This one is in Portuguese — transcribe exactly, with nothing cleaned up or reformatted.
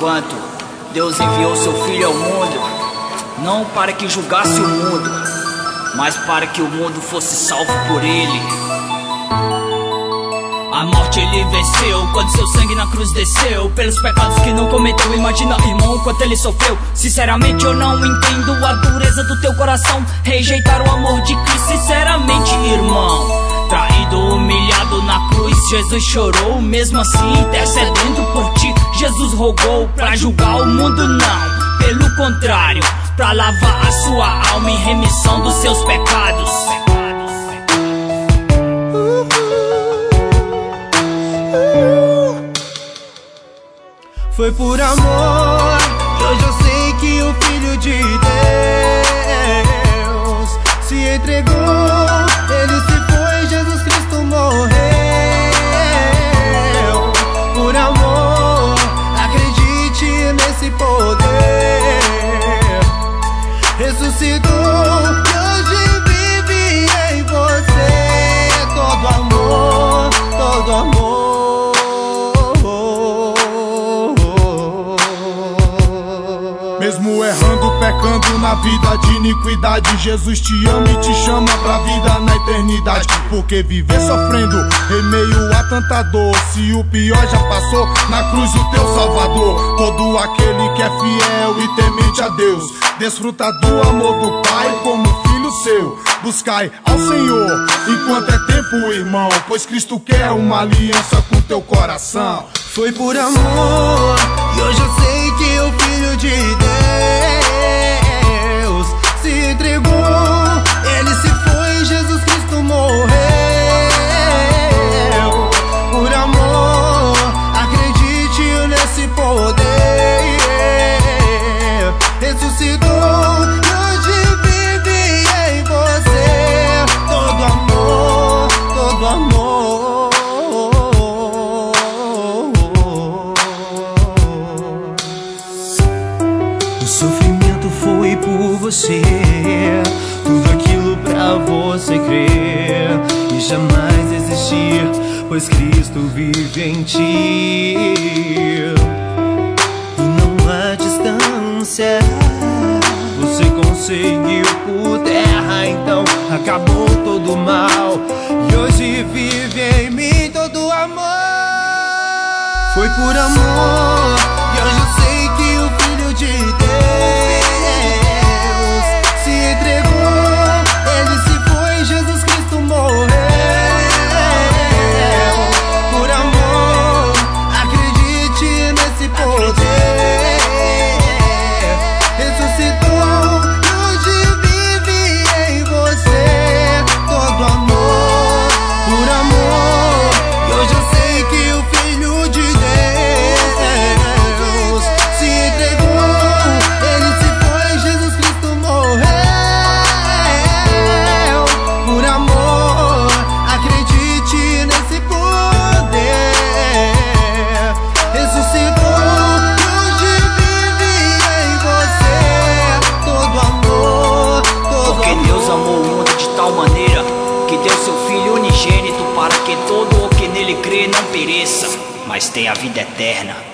Porquanto Deus enviou seu Filho ao mundo, não para que julgasse o mundo, mas para que o mundo fosse salvo por ele. A morte ele venceu quando seu sangue na cruz desceu, pelos pecados que não cometeu. Imagina, irmão, quanto ele sofreu. Sinceramente eu não entendo a dureza do teu coração, rejeitar o amor de Cristo. Sinceramente, irmão, traído, humilhado na cruz, Jesus chorou. Mesmo assim, intercedendo por ti, Jesus rogou. Pra julgar o mundo não, pelo contrário, pra lavar a sua alma em remissão dos seus pecados. Foi por amor, e hoje eu sei que o Filho de Deus se entregou. Ele se foi, Jesus Cristo morreu. Por amor, acredite nesse poder. Ressuscitou e hoje vive em você. Todo amor, todo amor. Mesmo errando, pecando na vida de iniquidade, Jesus te ama e te chama pra vida na eternidade. Porque viver sofrendo em meio a tanta dor, se o pior já passou, na cruz o teu Salvador. Todo aquele que é fiel e temente a Deus desfruta do amor do Pai como filho seu. Buscai ao Senhor enquanto é tempo, irmão, pois Cristo quer uma aliança com teu coração. Foi por amor, e hoje eu sei que o Filho de Deus se entregou. Ele se foi, Jesus Cristo morreu. Por amor, acredite nesse poder. Ressuscitou e hoje vive em você. Todo amor, todo amor. O sofrimento foi por você, tudo aquilo pra você crer e jamais desistir, pois Cristo vive em ti. E não há distância, você conseguiu por terra, então acabou todo o mal. E hoje vive em mim todo amor. Foi por amor, e hoje eu sei que o Filho de Deus se entregou. Ele se foi, Jesus Cristo morreu. Por amor, acredite nesse poder. Ressuscitou e hoje vive em você. Todo amor, por amor. E hoje eu sei que o Filho de Deus se entregou. Ele se foi, Jesus Cristo morreu. Por amor, acredite nesse poder. Ressuscitou e hoje vive em você. Todo amor, todo Porque amor. Deus amou o mundo de tal maneira que deu seu Filho unigênito, para que todo o que nele crê não pereça, mas tenha a vida eterna.